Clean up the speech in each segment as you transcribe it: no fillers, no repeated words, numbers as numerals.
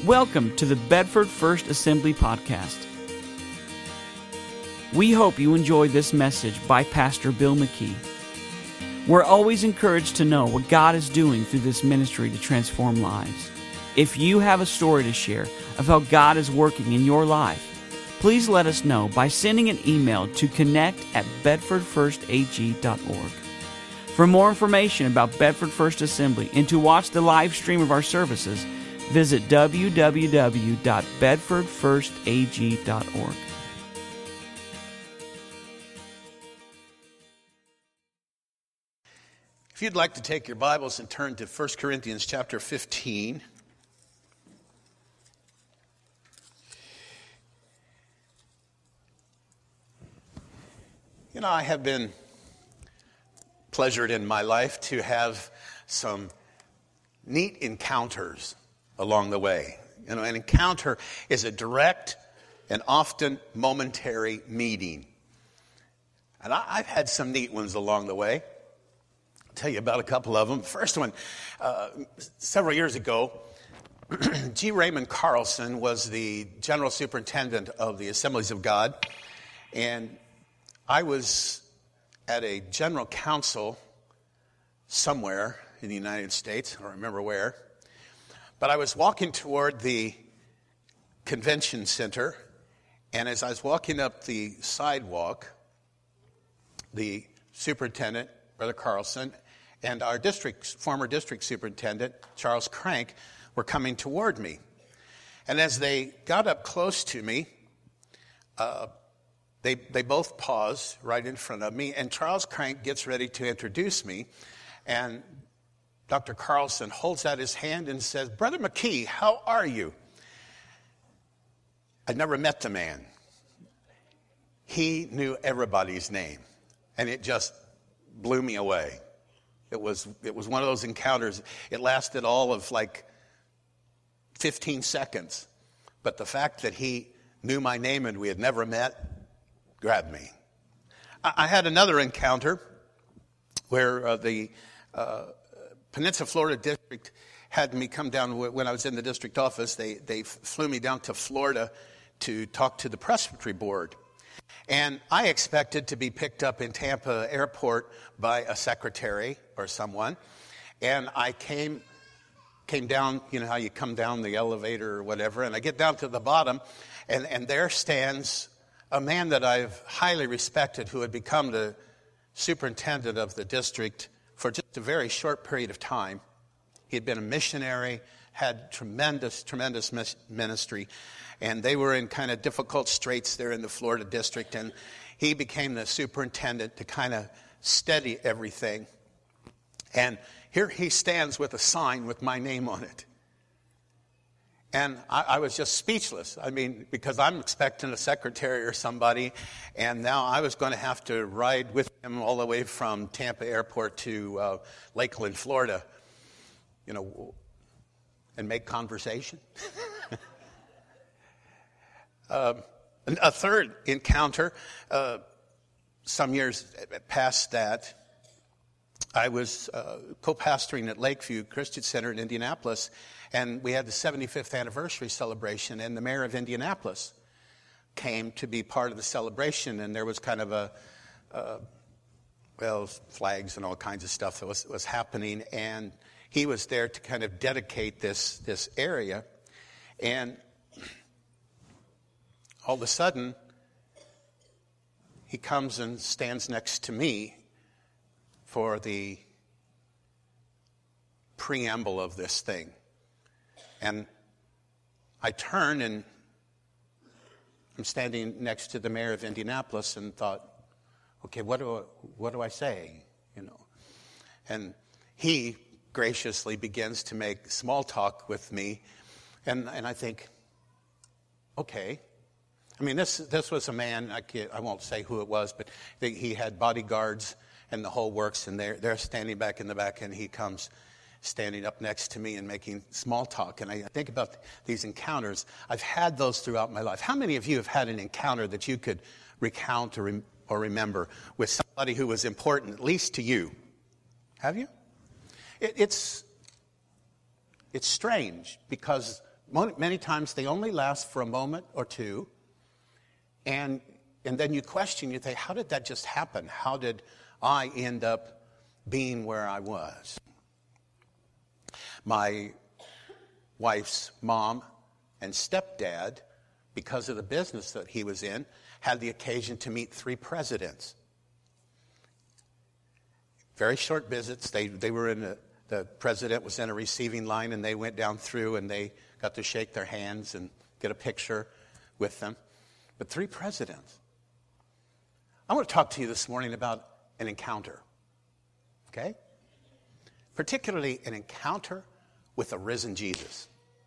Welcome to the Bedford First Assembly Podcast. We hope you enjoy this message by Pastor Bill McKee. We're always encouraged to know what God is doing through this ministry to transform lives. If you have a story to share of how God is working in your life, please let us know by sending an email to connect@bedfordfirstag.org. For more information about Bedford First Assembly and to watch the live stream of our services, visit www.bedfordfirstag.org. If you'd like to take your Bibles and turn to 1 Corinthians chapter 15. You know, I have been pleasured in my life to have some neat encounters along the way. You know, an encounter is a direct and often momentary meeting. And I've had some neat ones along the way. I'll tell you about a couple of them. First one, several years ago, G. Raymond Carlson was the general superintendent of the Assemblies of God. And I was at a general council somewhere in the United States. I don't remember where. But I was walking toward the convention center, and as I was walking up the sidewalk, the superintendent, Brother Carlson, and our former district superintendent, Charles Crank, were coming toward me. And as they got up close to me, they both paused right in front of me, and Charles Crank gets ready to introduce me, and Dr. Carlson holds out his hand and says, "Brother McKee, how are you?" I'd never met the man. He knew everybody's name, and it just blew me away. It was one of those encounters. It lasted all of like 15 seconds, but the fact that he knew my name and we had never met grabbed me. I had another encounter where the Peninsula Florida District had me come down when I was in the district office. They flew me down to Florida to talk to the Presbytery Board. And I expected to be picked up in Tampa Airport by a secretary or someone. And I came down, you know how you come down the elevator or whatever, and I get down to the bottom, and there stands a man that I've highly respected who had become the superintendent of the district for just a very short period of time. He had been a missionary, had tremendous ministry, and they were in kind of difficult straits there in the Florida district, and he became the superintendent to kind of steady everything. And here he stands with a sign with my name on it. And I was just speechless. I mean, because I'm expecting a secretary or somebody, and now I was going to have to ride with him all the way from Tampa Airport to Lakeland, Florida, you know, and make conversation. A third encounter, some years past that, I was co-pastoring at Lakeview Christian Center in Indianapolis, and we had the 75th anniversary celebration, and the mayor of Indianapolis came to be part of the celebration, and there was kind of flags and all kinds of stuff that was happening, and he was there to kind of dedicate this area, and all of a sudden, he comes and stands next to me for the preamble of this thing. And I turn, and I'm standing next to the mayor of Indianapolis, and thought, okay, what do I say? You know, and he graciously begins to make small talk with me, and I think, okay. I mean, this was a man, I won't say who it was, but he had bodyguards and the whole works, and they're standing back in the back, and he comes standing up next to me and making small talk. And I think about these encounters. I've had those throughout my life. How many of you have had an encounter that you could recount or remember with somebody who was important, at least to you? Have you? It's strange because Many times they only last for a moment or two. And then you question, you think, how did that just happen? How did I end up being where I was? My wife's mom and stepdad, because of the business that he was in, had the occasion to meet 3 presidents. Very short visits. They were in the president was in a receiving line, and they went down through, and they got to shake their hands and get a picture with them. But 3 presidents. I want to talk to you this morning about an encounter. Okay? Particularly an encounter with a risen Jesus.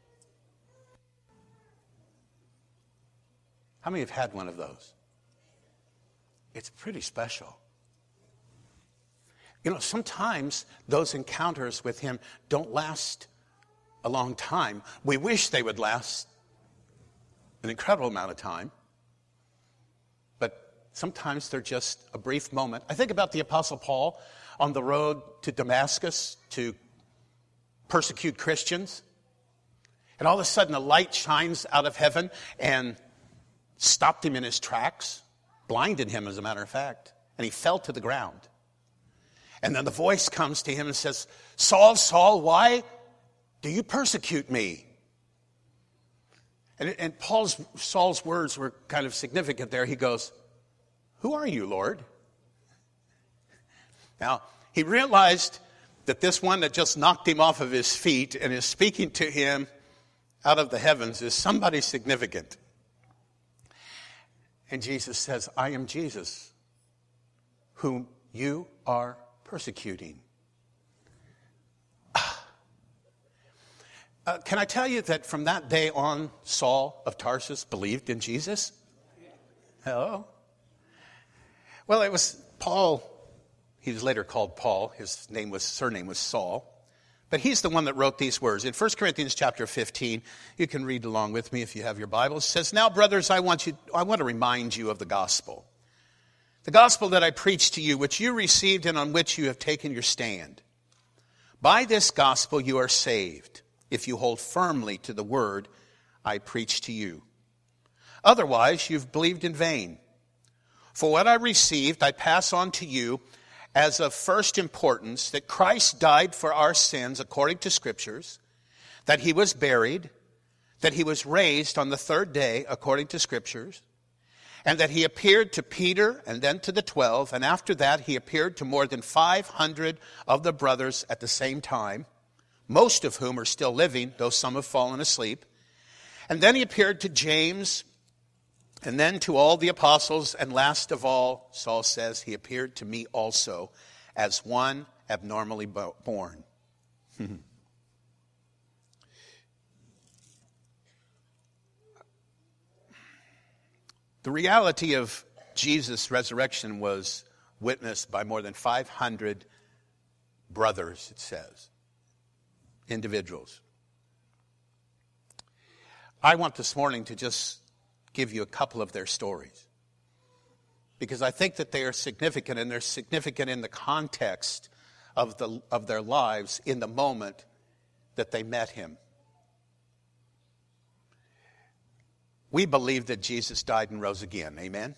How many have had one of those? It's pretty special. You know, sometimes those encounters with him don't last a long time. We wish they would last an incredible amount of time. But sometimes they're just a brief moment. I think about the Apostle Paul on the road to Damascus to persecute Christians. And all of a sudden a light shines out of heaven and stopped him in his tracks, blinded him as a matter of fact, and he fell to the ground. And then the voice comes to him and says, Saul, Saul, why do you persecute me? And Saul's words were kind of significant there. He goes, who are you, Lord? Now, he realized that this one that just knocked him off of his feet and is speaking to him out of the heavens is somebody significant. And Jesus says, I am Jesus, whom you are persecuting. Can I tell you that from that day on, Saul of Tarsus believed in Jesus? Hello? Well, it was Paul. He was later called Paul. His surname was Saul. But he's the one that wrote these words. In 1 Corinthians chapter 15, you can read along with me if you have your Bible. It says, now, brothers, I want to remind you of the gospel. The gospel that I preached to you, which you received and on which you have taken your stand. By this gospel you are saved, if you hold firmly to the word I preached to you. Otherwise, you've believed in vain. For what I received, I pass on to you as of first importance, that Christ died for our sins according to Scriptures, that he was buried, that he was raised on the 3rd day according to Scriptures, and that he appeared to Peter and then to the 12, and after that he appeared to more than 500 of the brothers at the same time, most of whom are still living, though some have fallen asleep. And then he appeared to James, and then to all the apostles, and last of all, Saul says, he appeared to me also as one abnormally born. The reality of Jesus' resurrection was witnessed by more than 500 brothers, it says, individuals. I want this morning to just give you a couple of their stories, because I think that they are significant, and they're significant in the context of their lives in the moment that they met him. We believe that Jesus died and rose again. Amen?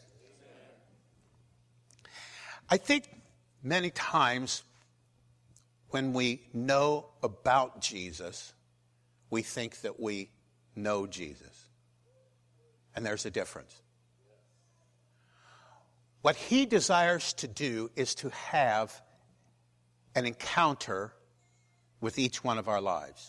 I think many times when we know about Jesus, we think that we know Jesus. And there's a difference. What he desires to do is to have an encounter with each one of our lives.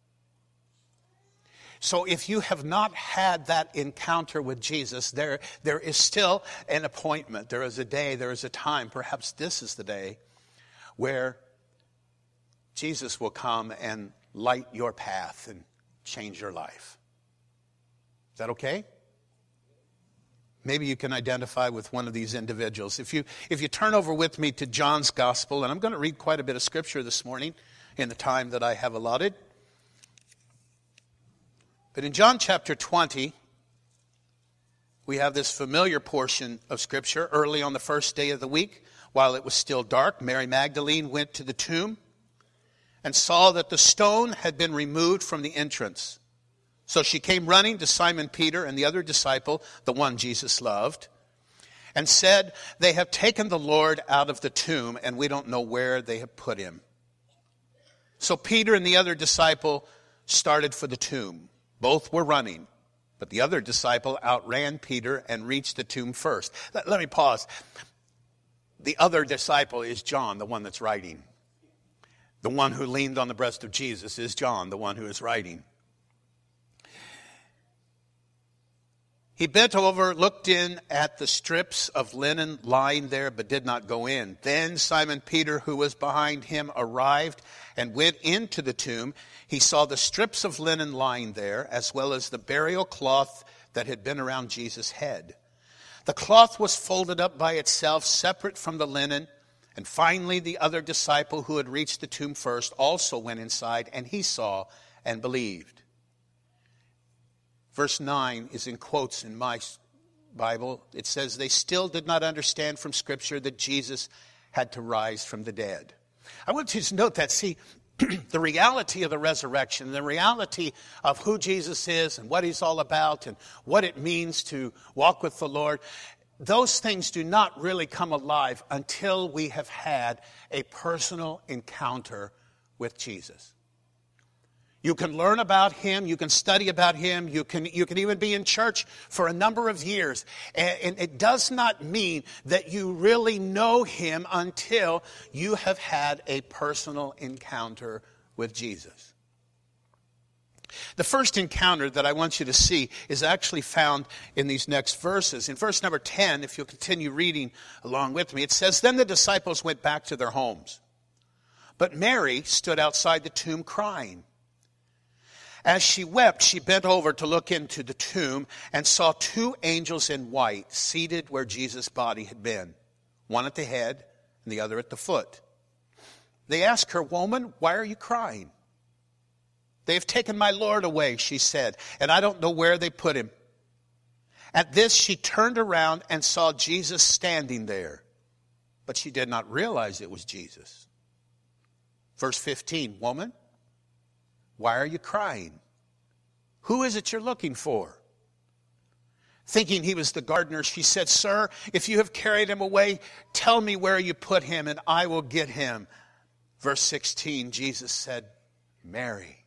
So if you have not had that encounter with Jesus, there is still an appointment. There is a day, there is a time, perhaps this is the day, where Jesus will come and light your path and change your life. Is that okay? Maybe you can identify with one of these individuals. If you turn over with me to John's Gospel, and I'm going to read quite a bit of Scripture this morning in the time that I have allotted. But in John chapter 20, we have this familiar portion of Scripture. Early on the first day of the week, while it was still dark, Mary Magdalene went to the tomb and saw that the stone had been removed from the entrance. So she came running to Simon Peter and the other disciple, the one Jesus loved, and said, "They have taken the Lord out of the tomb, and we don't know where they have put him." So Peter and the other disciple started for the tomb. Both were running, but the other disciple outran Peter and reached the tomb first. Let me pause. The other disciple is John, the one that's writing. The one who leaned on the breast of Jesus is John, the one who is writing. He bent over, looked in at the strips of linen lying there, but did not go in. Then Simon Peter, who was behind him, arrived and went into the tomb. He saw the strips of linen lying there, as well as the burial cloth that had been around Jesus' head. The cloth was folded up by itself, separate from the linen. And finally, the other disciple who had reached the tomb first also went inside, and he saw and believed. Verse 9 is in quotes in my Bible. It says, "They still did not understand from Scripture that Jesus had to rise from the dead." I want you to note that, see, the reality of the resurrection, the reality of who Jesus is and what he's all about and what it means to walk with the Lord, those things do not really come alive until we have had a personal encounter with Jesus. You can learn about him, you can study about him, you can even be in church for a number of years. And it does not mean that you really know him until you have had a personal encounter with Jesus. The first encounter that I want you to see is actually found in these next verses. In verse number 10, if you'll continue reading along with me, it says, "Then the disciples went back to their homes. But Mary stood outside the tomb crying. As she wept, she bent over to look into the tomb and saw two angels in white seated where Jesus' body had been, one at the head and the other at the foot. They asked her, 'Woman, why are you crying?' 'They have taken my Lord away,' she said, 'and I don't know where they put him.' At this, she turned around and saw Jesus standing there, but she did not realize it was Jesus. Verse 15, 'Woman, why are you crying? Who is it you're looking for?' Thinking he was the gardener, she said, 'Sir, if you have carried him away, tell me where you put him, and I will get him.' Verse 16, Jesus said, 'Mary.'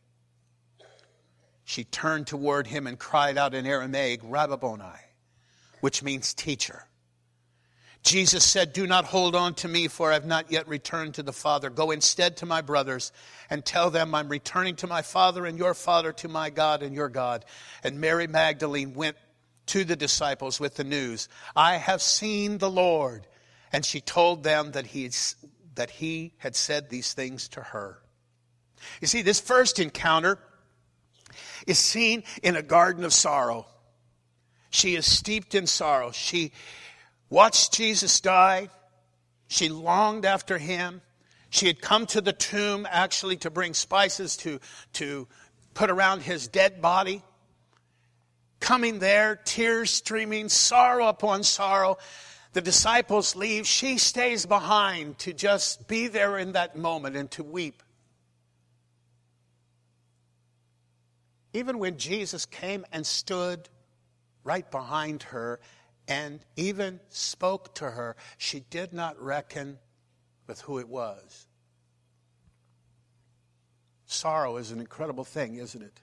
She turned toward him and cried out in Aramaic, 'Rabboni,' which means teacher. Jesus said, 'Do not hold on to me, for I have not yet returned to the Father. Go instead to my brothers and tell them I'm returning to my Father and your Father, to my God and your God.' And Mary Magdalene went to the disciples with the news, 'I have seen the Lord.' And she told them that he had said these things to her." You see, this first encounter is seen in a garden of sorrow. She is steeped in sorrow. She watched Jesus die. She longed after him. She had come to the tomb actually to bring spices to put around his dead body. Coming there, tears streaming, sorrow upon sorrow. The disciples leave. She stays behind to just be there in that moment and to weep. Even when Jesus came and stood right behind her and even spoke to her, she did not reckon with who it was. Sorrow is an incredible thing, isn't it?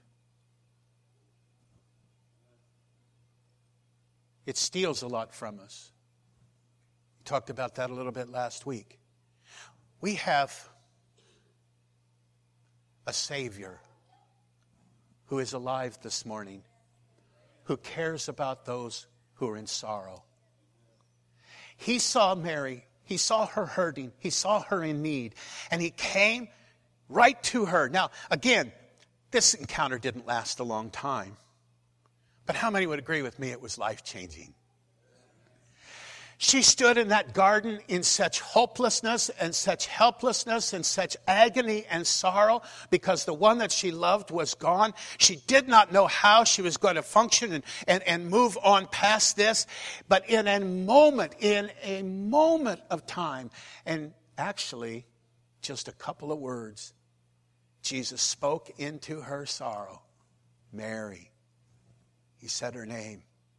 It steals a lot from us. We talked about that a little bit last week. We have a Savior who is alive this morning, who cares about those who are in sorrow. He saw Mary. He saw her hurting. He saw her in need. And he came right to her. Now, again, this encounter didn't last a long time. But how many would agree with me it was life-changing? She stood in that garden in such hopelessness and such helplessness and such agony and sorrow because the one that she loved was gone. She did not know how she was going to function and move on past this. But in a moment of time, and actually just a couple of words, Jesus spoke into her sorrow, Mary. He said her name.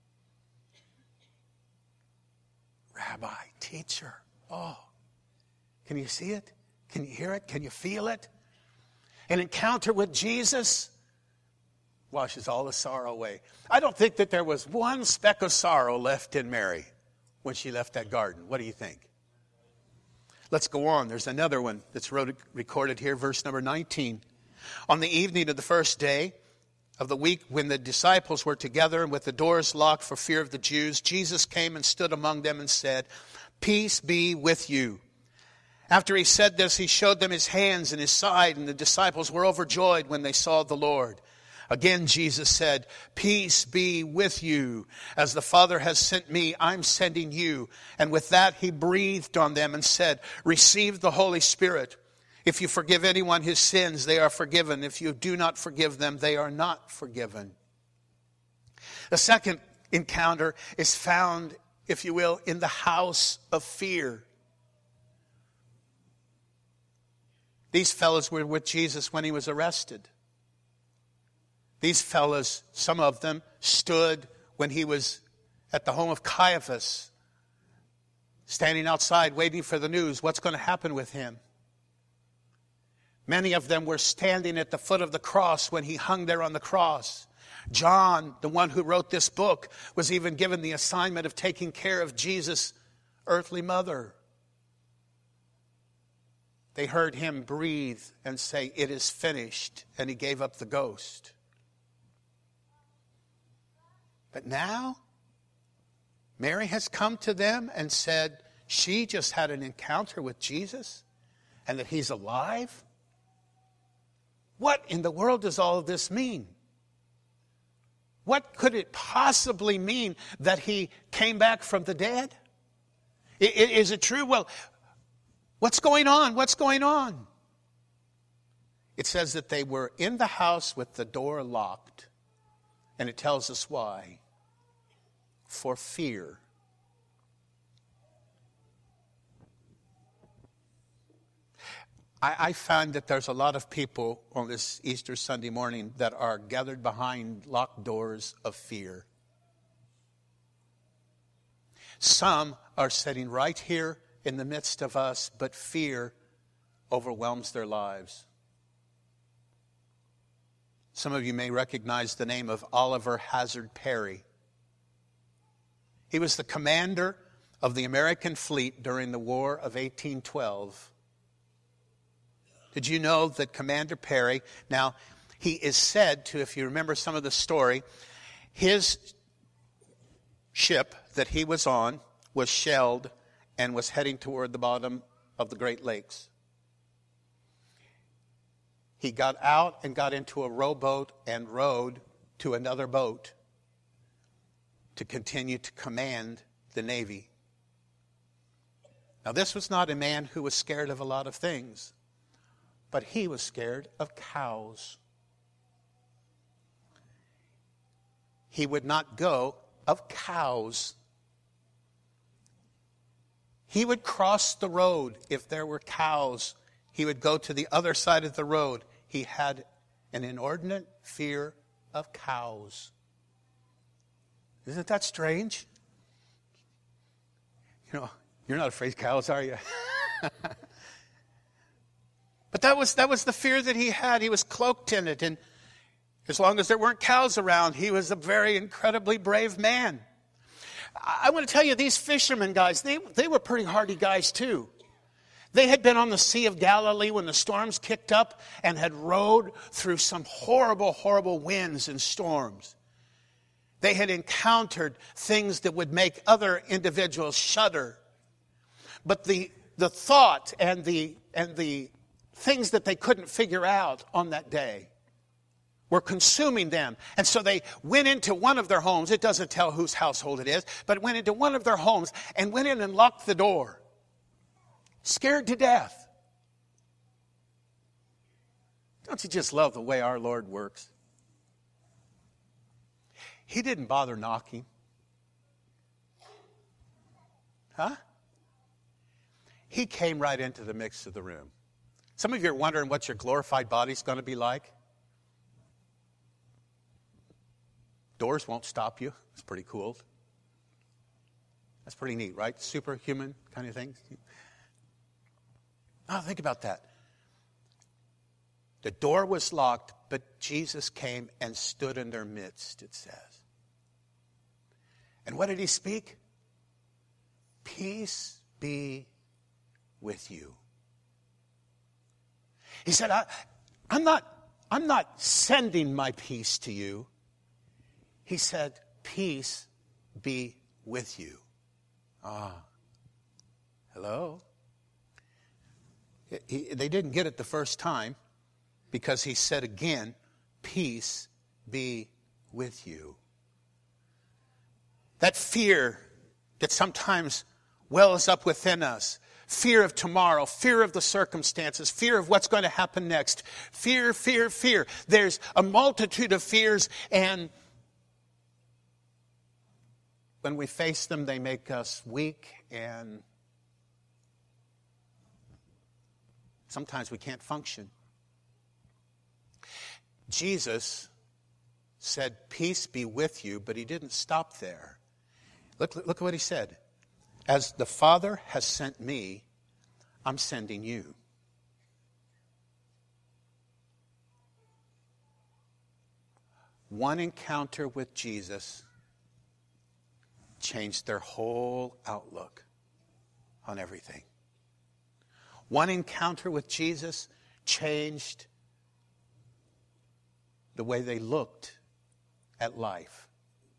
Rabbi, teacher. Oh, can you see it? Can you hear it? Can you feel it? An encounter with Jesus washes all the sorrow away. I don't think that there was one speck of sorrow left in Mary when she left that garden. What do you think? Let's go on. There's another one that's recorded here, verse number 19. On the evening of the first day of the week, when the disciples were together and with the doors locked for fear of the Jews, Jesus came and stood among them and said, "Peace be with you." After he said this, he showed them his hands and his side, and the disciples were overjoyed when they saw the Lord. Again, Jesus said, "Peace be with you. As the Father has sent me, I'm sending you." And with that, he breathed on them and said, "Receive the Holy Spirit. If you forgive anyone his sins, they are forgiven. If you do not forgive them, they are not forgiven." The second encounter is found, if you will, in the house of fear. These fellows were with Jesus when he was arrested. These fellows, some of them, stood when he was at the home of Caiaphas, standing outside waiting for the news. What's going to happen with him? Many of them were standing at the foot of the cross when he hung there on the cross. John, the one who wrote this book, was even given the assignment of taking care of Jesus' earthly mother. They heard him breathe and say, "It is finished," and he gave up the ghost. But now, Mary has come to them and said she just had an encounter with Jesus and that he's alive. What in the world does all of this mean? What could it possibly mean that he came back from the dead? Is it true? Well, what's going on? What's going on? It says that they were in the house with the door locked. And it tells us why. For fear. I find that there's a lot of people on this Easter Sunday morning that are gathered behind locked doors of fear. Some are sitting right here in the midst of us, but fear overwhelms their lives. Some of you may recognize the name of Oliver Hazard Perry. He was the commander of the American fleet during the War of 1812. Did you know that Commander Perry, now he is said to, if you remember some of the story, his ship that he was on was shelled and was heading toward the bottom of the Great Lakes. He got out and got into a rowboat and rowed to another boat to continue to command the Navy. Now, this was not a man who was scared of a lot of things, but he was scared of cows. He would not go of cows. He would cross the road if there were cows. He would go to the other side of the road. He had an inordinate fear of cows. Isn't that strange? You know, you're not afraid of cows, are you? But that was the fear that he had. He was cloaked in it. And as long as there weren't cows around, he was a very incredibly brave man. I want to tell you, these fishermen guys, they were pretty hardy guys too. They had been on the Sea of Galilee when the storms kicked up and had rowed through some horrible, horrible winds and storms. They had encountered things that would make other individuals shudder. But the thought and the things that they couldn't figure out on that day were consuming them. And so they went into one of their homes. It doesn't tell whose household it is, but went into one of their homes and went in and locked the door. Scared to death. Don't you just love the way our Lord works? He didn't bother knocking. Huh? He came right into the mix of the room. Some of you are wondering what your glorified body's going to be like. Doors won't stop you. It's pretty cool. That's pretty neat, right? Superhuman kind of thing. Oh, think about that. The door was locked, but Jesus came and stood in their midst, it says. And what did he speak? Peace be with you. He said, I'm not sending my peace to you. He said, peace be with you. Hello? They didn't get it the first time because he said again, peace be with you. That fear that sometimes wells up within us, fear of tomorrow, fear of the circumstances, fear of what's going to happen next, fear. There's a multitude of fears, and when we face them, they make us weak, and sometimes we can't function. Jesus said, peace be with you, but he didn't stop there. Look at what he said. As the Father has sent me, I'm sending you. One encounter with Jesus changed their whole outlook on everything. One encounter with Jesus changed the way they looked at life.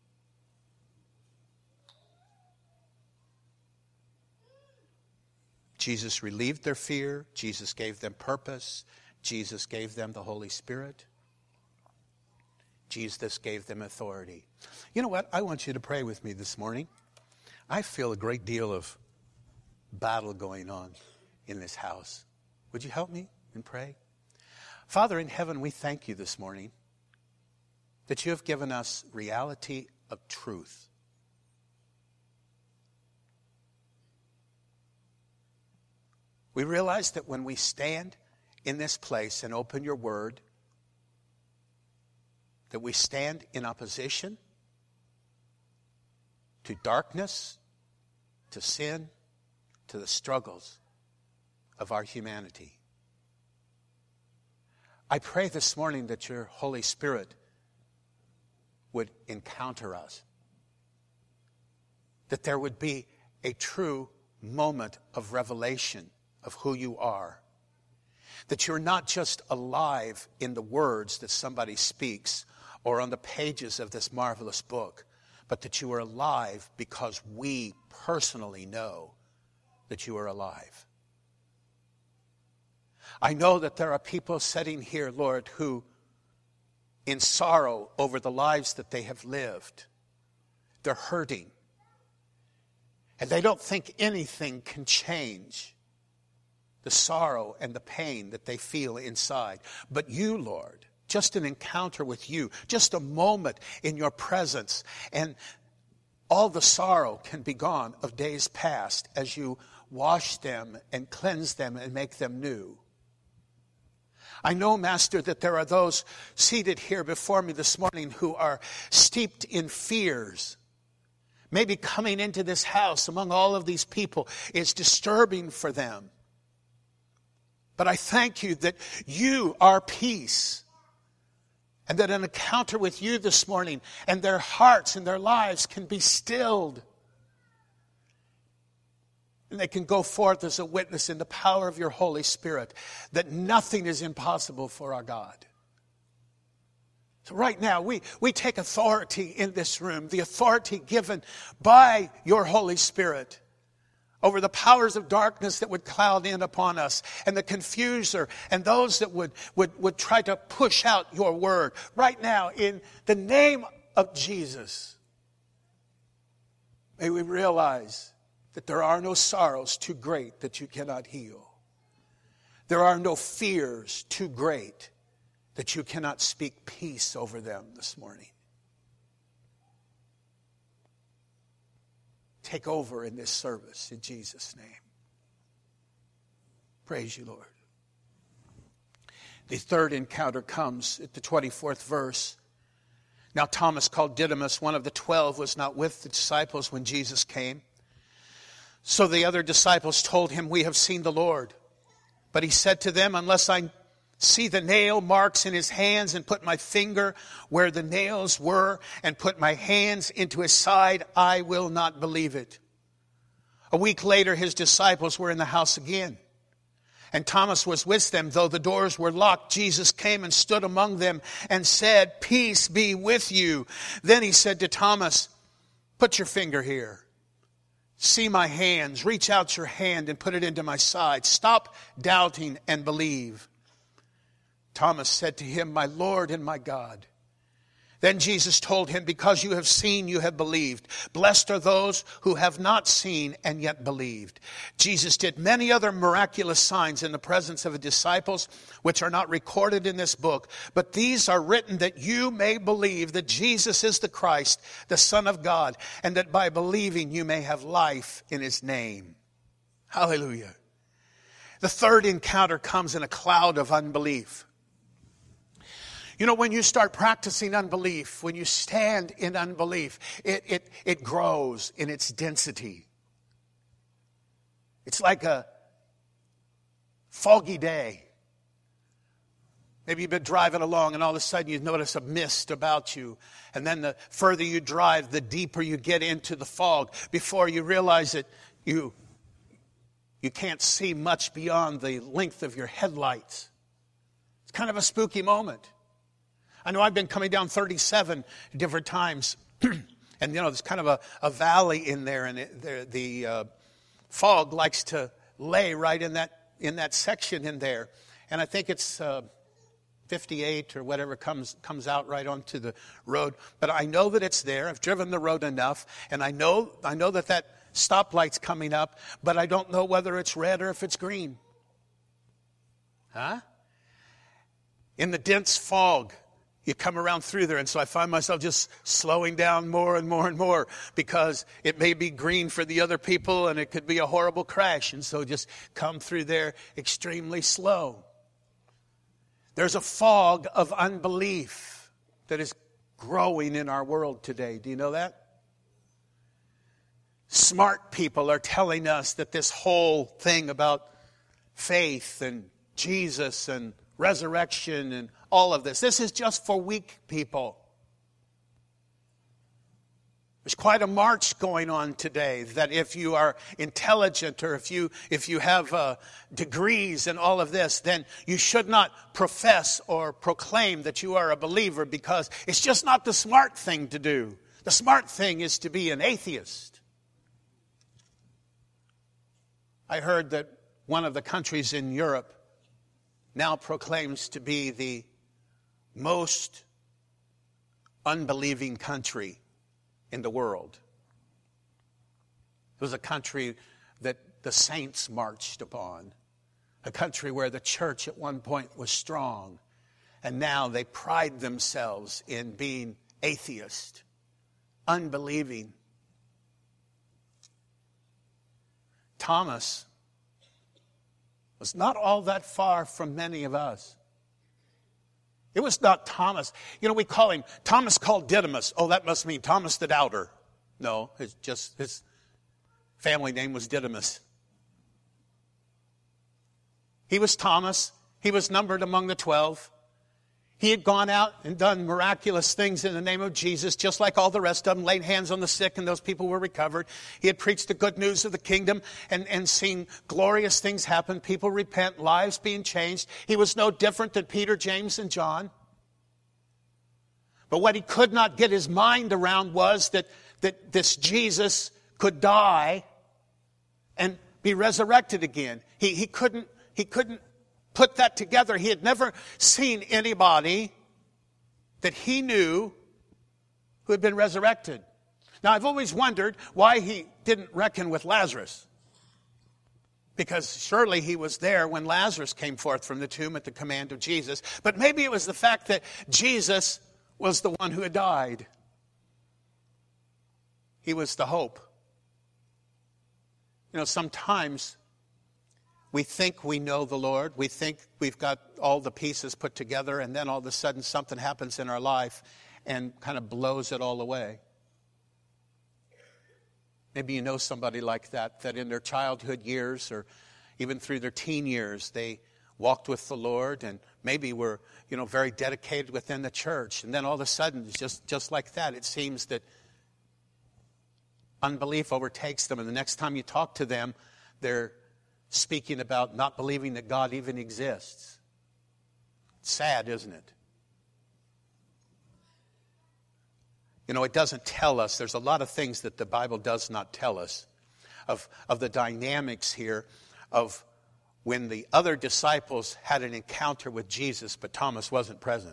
Jesus relieved their fear. Jesus gave them purpose. Jesus gave them the Holy Spirit. Jesus gave them authority. You know what? I want you to pray with me this morning. I feel a great deal of battle going on in this house. Would you help me and pray? Father in heaven, we thank you this morning that you have given us reality of truth. We realize that when we stand in this place and open your word, that we stand in opposition to darkness, to sin, to the struggles of our humanity. I pray this morning that your Holy Spirit would encounter us, that there would be a true moment of revelation of who you are, that you're not just alive in the words that somebody speaks or on the pages of this marvelous book, but that you are alive because we personally know that you are alive. I know that there are people sitting here, Lord, who in sorrow over the lives that they have lived, they're hurting. And they don't think anything can change the sorrow and the pain that they feel inside. But you, Lord, just an encounter with you, just a moment in your presence, and all the sorrow can be gone of days past as you wash them and cleanse them and make them new. I know, Master, that there are those seated here before me this morning who are steeped in fears. Maybe coming into this house among all of these people is disturbing for them. But I thank you that you are peace. And that an encounter with you this morning and their hearts and their lives can be stilled. And they can go forth as a witness in the power of your Holy Spirit that nothing is impossible for our God. So right now, we take authority in this room, the authority given by your Holy Spirit over the powers of darkness that would cloud in upon us, and the confuser, and those that would try to push out your word. Right now, in the name of Jesus, may we realize that there are no sorrows too great that you cannot heal. There are no fears too great that you cannot speak peace over them this morning. Take over in this service in Jesus' name. Praise you, Lord. The third encounter comes at the 24th verse. Now Thomas, called Didymus, one of the 12, was not with the disciples when Jesus came. So the other disciples told him, "We have seen the Lord." But he said to them, "Unless I see the nail marks in his hands and put my finger where the nails were and put my hands into his side, I will not believe it." A week later, his disciples were in the house again, and Thomas was with them. Though the doors were locked, Jesus came and stood among them and said, "Peace be with you." Then he said to Thomas, "Put your finger here. See my hands. Reach out your hand and put it into my side. Stop doubting and believe." Thomas said to him, "My Lord and my God." Then Jesus told him, "Because you have seen, you have believed. Blessed are those who have not seen and yet believed." Jesus did many other miraculous signs in the presence of his disciples, which are not recorded in this book. But these are written that you may believe that Jesus is the Christ, the Son of God, and that by believing you may have life in his name. Hallelujah. The third encounter comes in a cloud of unbelief. You know, when you start practicing unbelief, when you stand in unbelief, it grows in its density. It's like a foggy day. Maybe you've been driving along and all of a sudden you notice a mist about you. And then the further you drive, the deeper you get into the fog. Before you realize it, you can't see much beyond the length of your headlights. It's kind of a spooky moment. I know I've been coming down 37 different times. And, you know, there's kind of a valley in there. And the fog likes to lay right in that section in there. And I think it's 58 or whatever comes out right onto the road. But I know that it's there. I've driven the road enough. And I know that stoplight's coming up. But I don't know whether it's red or if it's green. Huh? In the dense fog, you come around through there, and so I find myself just slowing down more and more and more because it may be green for the other people and it could be a horrible crash, and so just come through there extremely slow. There's a fog of unbelief that is growing in our world today. Do you know that? Smart people are telling us that this whole thing about faith and Jesus and resurrection and all of this is just for weak people. There's quite a march going on today that if you are intelligent or if you have degrees and all of this, then you should not profess or proclaim that you are a believer because it's just not the smart thing to do. The smart thing is to be an atheist. I heard that one of the countries in Europe now proclaims to be the most unbelieving country in the world. It was a country that the saints marched upon, a country where the church at one point was strong, and now they pride themselves in being atheist, unbelieving. Thomas was not all that far from many of us. It was not Thomas. You know, we call him Thomas called Didymus. Oh, that must mean Thomas the Doubter. No, it's just his family name was Didymus. He was Thomas. He was numbered among the 12. He had gone out and done miraculous things in the name of Jesus, just like all the rest of them, laid hands on the sick and those people were recovered. He had preached the good news of the kingdom and seen glorious things happen, people repent, lives being changed. He was no different than Peter, James, and John. But what he could not get his mind around was that this Jesus could die and be resurrected again. He couldn't put that together. He had never seen anybody that he knew who had been resurrected. Now, I've always wondered why he didn't reckon with Lazarus. Because surely he was there when Lazarus came forth from the tomb at the command of Jesus. But maybe it was the fact that Jesus was the one who had died. He was the hope. You know, sometimes we think we know the Lord. We think we've got all the pieces put together, and then all of a sudden something happens in our life, and kind of blows it all away. Maybe you know somebody like that in their childhood years or even through their teen years, they walked with the Lord and maybe were, very dedicated within the church. And then all of a sudden, it's just like that, it seems that unbelief overtakes them. And the next time you talk to them, they're speaking about not believing that God even exists. It's sad, isn't it? It doesn't tell us. There's a lot of things that the Bible does not tell us of the dynamics here of when the other disciples had an encounter with Jesus, but Thomas wasn't present.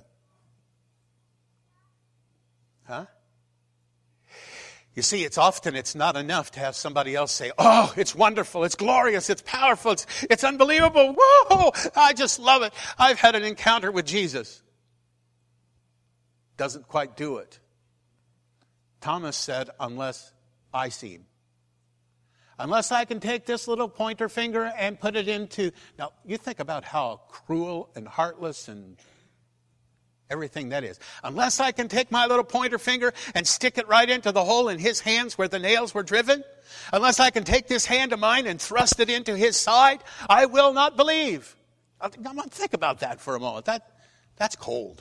Huh? You see, it's not enough to have somebody else say, oh, it's wonderful, it's glorious, it's powerful, it's unbelievable. Whoa, I just love it. I've had an encounter with Jesus. Doesn't quite do it. Thomas said, unless I see him. Unless I can take this little pointer finger and put it into... Now, you think about how cruel and heartless and everything that is. Unless I can take my little pointer finger and stick it right into the hole in his hands where the nails were driven. Unless I can take this hand of mine and thrust it into his side, I will not believe. Think about that for a moment. That's cold.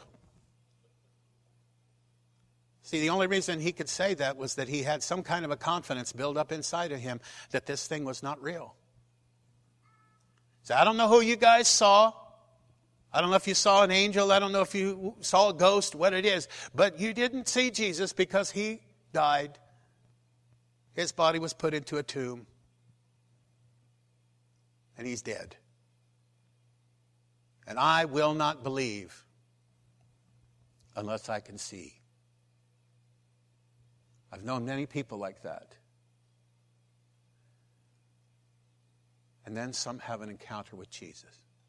See, the only reason he could say that was that he had some kind of a confidence built up inside of him that this thing was not real. So I don't know who you guys saw. I don't know if you saw an angel. I don't know if you saw a ghost, what it is. But you didn't see Jesus because he died. His body was put into a tomb. And he's dead. And I will not believe unless I can see. I've known many people like that. And then some have an encounter with Jesus.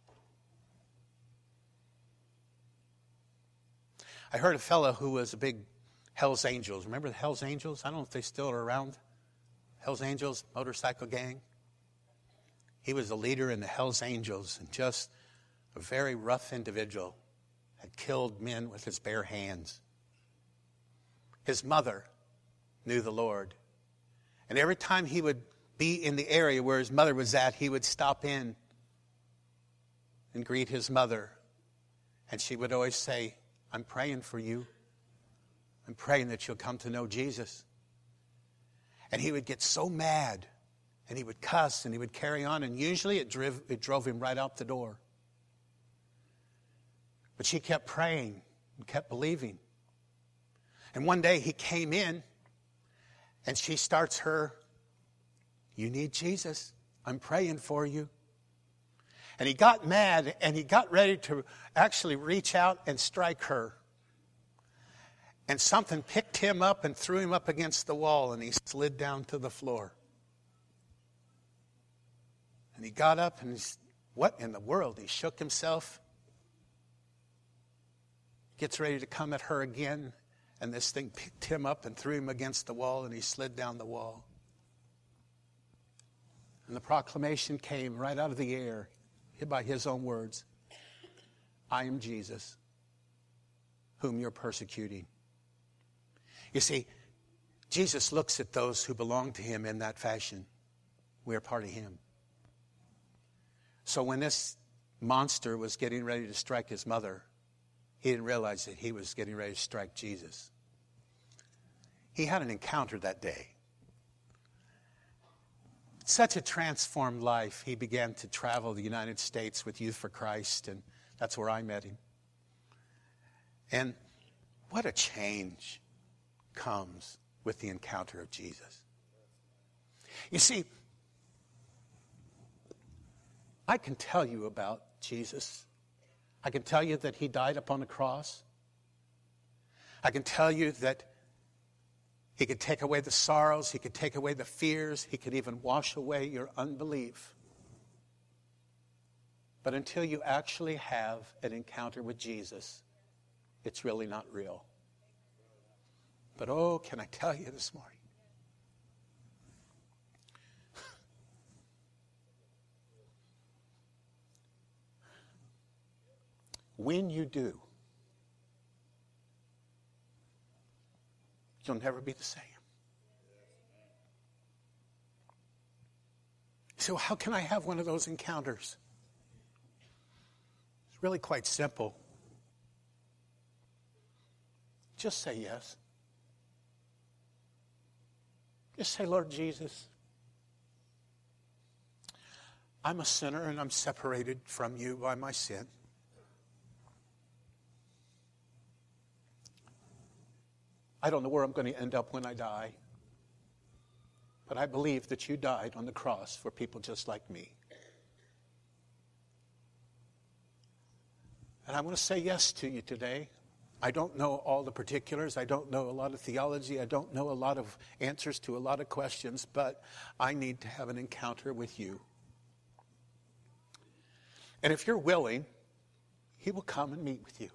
I heard a fellow who was a big Hell's Angels. Remember the Hell's Angels? I don't know if they still are around. Hell's Angels, motorcycle gang. He was a leader in the Hell's Angels and just a very rough individual. Had killed men with his bare hands. His mother knew the Lord. And every time he would be in the area where his mother was at, he would stop in and greet his mother. And she would always say, I'm praying for you. I'm praying that you'll come to know Jesus. And he would get so mad, and he would cuss, and he would carry on, and usually it drove him right out the door. But she kept praying and kept believing. And one day he came in, and she starts her, you need Jesus. I'm praying for you. And he got mad, and he got ready to actually reach out and strike her. And something picked him up and threw him up against the wall, and he slid down to the floor. And he got up, and what in the world? He shook himself, gets ready to come at her again, and this thing picked him up and threw him against the wall, and he slid down the wall. And the proclamation came right out of the air, by his own words. I am Jesus, whom you're persecuting. You see, Jesus looks at those who belong to him in that fashion. We are part of him. So when this monster was getting ready to strike his mother, he didn't realize that he was getting ready to strike Jesus. He had an encounter that day. Such a transformed life. He began to travel the United States with Youth for Christ, and that's where I met him. And what a change comes with the encounter of Jesus. You see, I can tell you about Jesus. I can tell you that he died upon the cross. I can tell you that he could take away the sorrows. He could take away the fears. He could even wash away your unbelief. But until you actually have an encounter with Jesus, it's really not real. But oh, can I tell you this morning? When you do, you'll never be the same. So how can I have one of those encounters? It's really quite simple. Just say yes. Just say, Lord Jesus, I'm a sinner and I'm separated from you by my sin. I don't know where I'm going to end up when I die, but I believe that you died on the cross for people just like me. And I want to say yes to you today. I don't know all the particulars. I don't know a lot of theology. I don't know a lot of answers to a lot of questions, but I need to have an encounter with you. And if you're willing, he will come and meet with you.